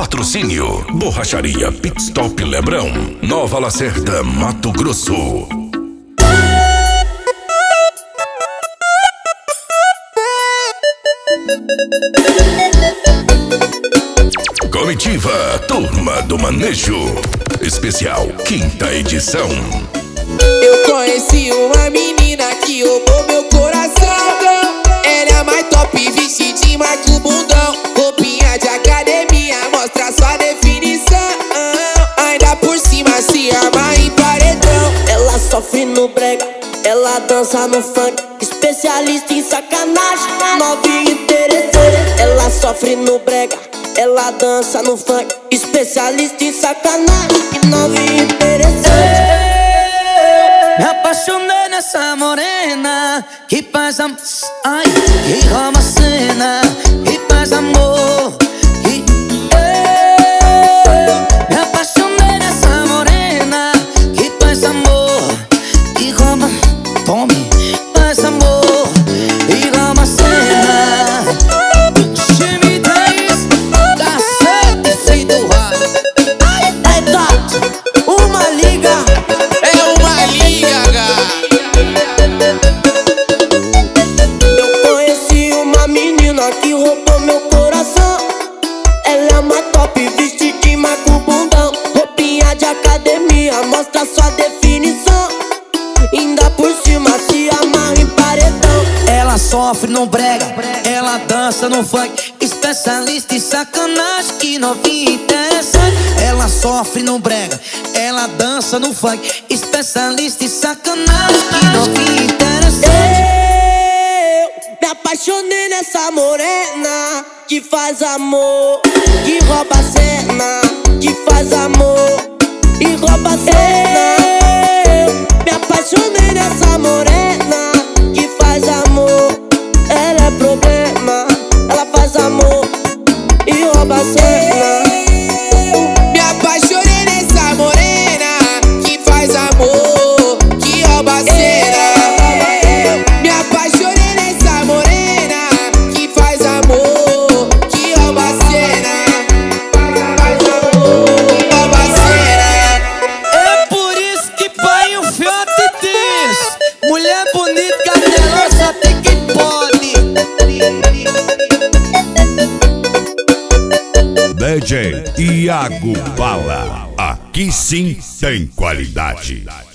Patrocínio Borracharia Pitstop Lebrão, Nova Lacerda, Mato Grosso. Comitiva Turma do Manejo, especial 5ª edição. Eu conheci uma menina que roubou meu coração. Ela é a mais top, vestidinha, marca o bundão. Roupinha de academia, mostra sua definição. Ainda por cima se arma em paredão. Ela sofre no brega, ela dança no funk. Especialista em sacanagem, novinha interessante. Ela sofre no brega, ela dança no funk. Especialista em sacanagem, novinha interessante. Me apaixonei nessa morena que faz ai, que rouba a cena, que faz amor. Me apaixonei nessa morena que faz amor, que rouba, tome, faz amor e rouba a cena. Time 10, cacete sem doar. É top, uma liga. Eu conheci uma menina que roubou meu coração. Ela é uma top, vestidinha, marca o bundão. Roupinha de academia, mostra sua definição. Ainda por cima se amarra em paredão. Ela sofre no brega, ela dança no funk. Especialista em sacanagem, que novinha interessante. Ela sofre no brega, ela dança no funk. Especialista em sacanagem, que novinha interessante. Eu me apaixonei nessa morena que faz amor, que rouba a cena, que faz amor e rouba a cena. Eu me apaixonei nessa morena que faz amor. Ela é problema, ela faz amor e rouba a cena. Me apaixonei nessa morena que faz amor, que rouba a cena. Me apaixonei nessa morena que faz amor, que rouba a cena. Que rouba a cena. É por isso que pai o fiote diz: mulher bonita, cadela, só tem quem pode. DJ Iago Bala, aqui sim tem qualidade.